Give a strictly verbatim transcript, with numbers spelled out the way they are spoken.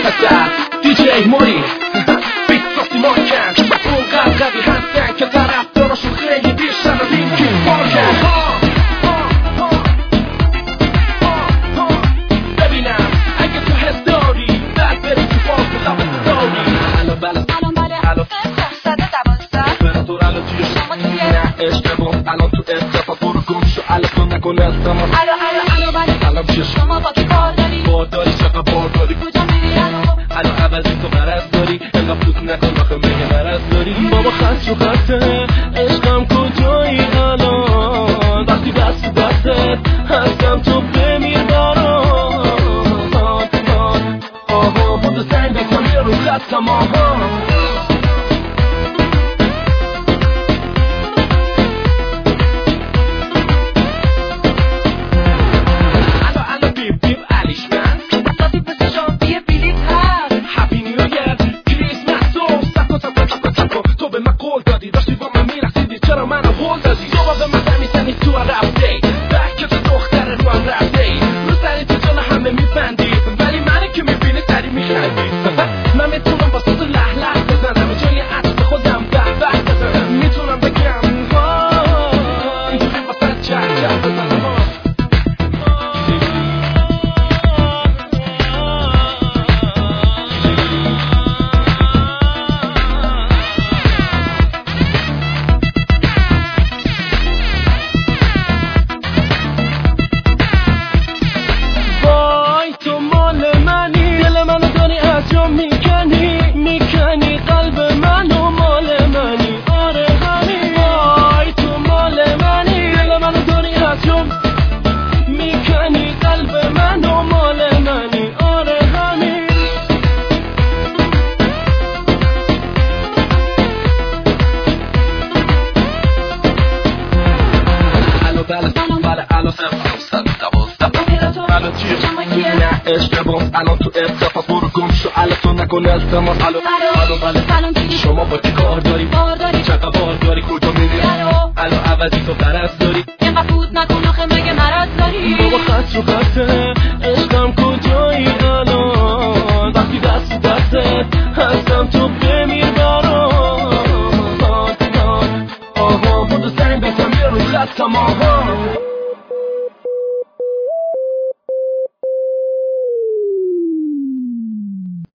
خطر دی جی موری بیت ساسی مارکن اونقدر قوی هستن که طرفداراشون خیلی بیشتر از لینکین پارکن. ببینم اگه تو حس داری بعد بری تو باز و لبت داری الان بله الان بله الان صد دوازده امپراتور الان توی شما توی نه اشتباه الان تو اتفاق برو گم شو الان تو نکن استماع الان الان الان بله الان چی شما با کی کار داری بار داری چقدر بار داری کجا میری الان الان عوضی تو مرض داری انقدر فوت نکن آخه مگه مرض داری بابا خط رو خطه عشقم کجایی الان وقتی دست تو دستت هستم تو بمیر برام آها بودو سنگ بکن یه رو خطم آها من میتونم با صوت لح لح بزنم جای عطف خودم به به بزنم میتونم بگم ها اینجوری واسه چه چه بزنم وای تو مال منی دل منو داری از جا میکنی میکنی قلب منو مال منی آره همین وای تو مال منی دل منو داری از جا میکنی قلب منو مال منی آره همین الو بله بله الو صد دوازده الان چیه نه اشتباه الان تو اتفاق برو گم شو الان تو نکن التماس الو الو بله شما با کی کار داری بار داری چقدر بار داری کجا میری الان عوضی تو غرض داری اینقدر فوت نکن آخه مگه مرض داری بابا خط رو خطه عشقم کجایی الان وقتی دست تو دستت هستم تو بمیر برام آها بودو سنگ بکن یه رو خطم آها